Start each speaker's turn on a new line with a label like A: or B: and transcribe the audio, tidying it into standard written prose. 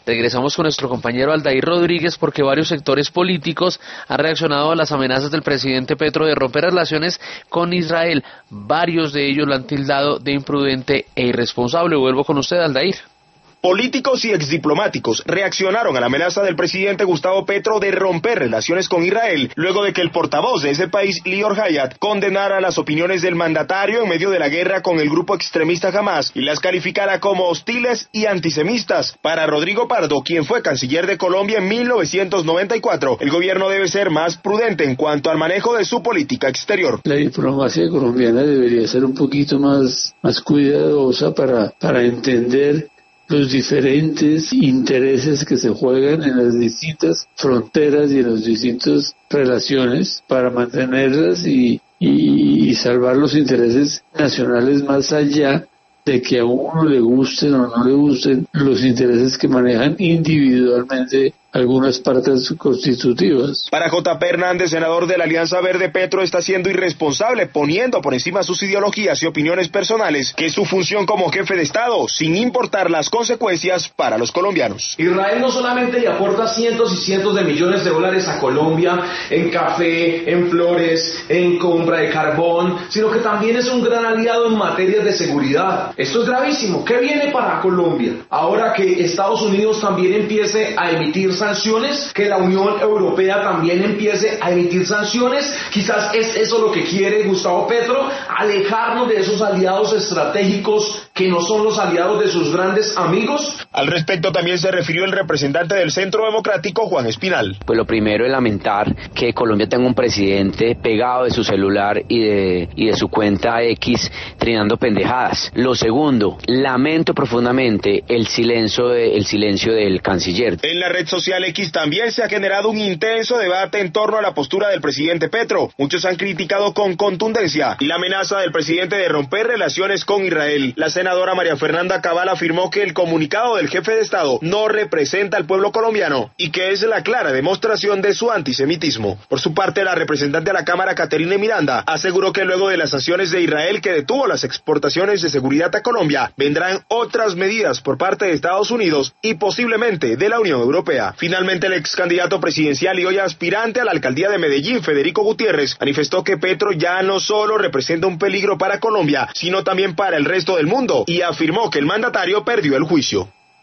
A: Regresamos con nuestro compañero Aldair Rodríguez porque varios sectores políticos han reaccionado a las amenazas del presidente Petro de romper relaciones con Israel. Varios de ellos lo han tildado de imprudente e irresponsable. Vuelvo con usted, Aldair.
B: Políticos y exdiplomáticos reaccionaron a la amenaza del presidente Gustavo Petro de romper relaciones con Israel, luego de que el portavoz de ese país, Lior Hayat, condenara las opiniones del mandatario en medio de la guerra con el grupo extremista Hamas y las calificara como hostiles y antisemitas. Para Rodrigo Pardo, quien fue canciller de Colombia en 1994, el gobierno debe ser más prudente en cuanto al manejo de su política exterior.
C: La diplomacia colombiana debería ser un poquito más cuidadosa para entender los diferentes intereses que se juegan en las distintas fronteras y en las distintas relaciones para mantenerlas y salvar los intereses nacionales más allá de que a uno le gusten o no le gusten los intereses que manejan individualmente algunas partes constitutivas.
B: Para J.P. Hernández, senador de la Alianza Verde, Petro está siendo irresponsable, poniendo por encima sus ideologías y opiniones personales, que es su función como jefe de Estado, sin importar las consecuencias para los colombianos.
D: Israel no solamente le aporta cientos y cientos de millones de dólares a Colombia en café, en flores, en compra de carbón, sino que también es un gran aliado en materias de seguridad. Esto es gravísimo. ¿Qué viene para Colombia? Ahora que Estados Unidos también empiece a emitir sanciones, que la Unión Europea también empiece a emitir sanciones, quizás es eso lo que quiere Gustavo Petro, alejarnos de esos aliados estratégicos que no son los aliados de sus grandes amigos.
B: Al respecto también se refirió el representante del Centro Democrático, Juan Espinal.
E: Pues lo primero es lamentar que Colombia tenga un presidente pegado de su celular y de su cuenta X trinando pendejadas. Lo segundo, lamento profundamente el silencio del canciller.
B: En la red social X también se ha generado un intenso debate en torno a la postura del presidente Petro. Muchos han criticado con contundencia la amenaza del presidente de romper relaciones con Israel. La senadora María Fernanda Cabal afirmó que el comunicado del jefe de Estado no representa al pueblo colombiano y que es la clara demostración de su antisemitismo. Por su parte, la representante a la Cámara, Caterine Miranda, aseguró que luego de las sanciones de Israel que detuvo las exportaciones de seguridad a Colombia, vendrán otras medidas por parte de Estados Unidos y posiblemente de la Unión Europea. Finalmente, el ex candidato presidencial y hoy aspirante a la alcaldía de Medellín, Federico Gutiérrez, manifestó que Petro ya no solo representa un peligro para Colombia, sino también para el resto del mundo, y afirmó que el mandatario perdió el juicio.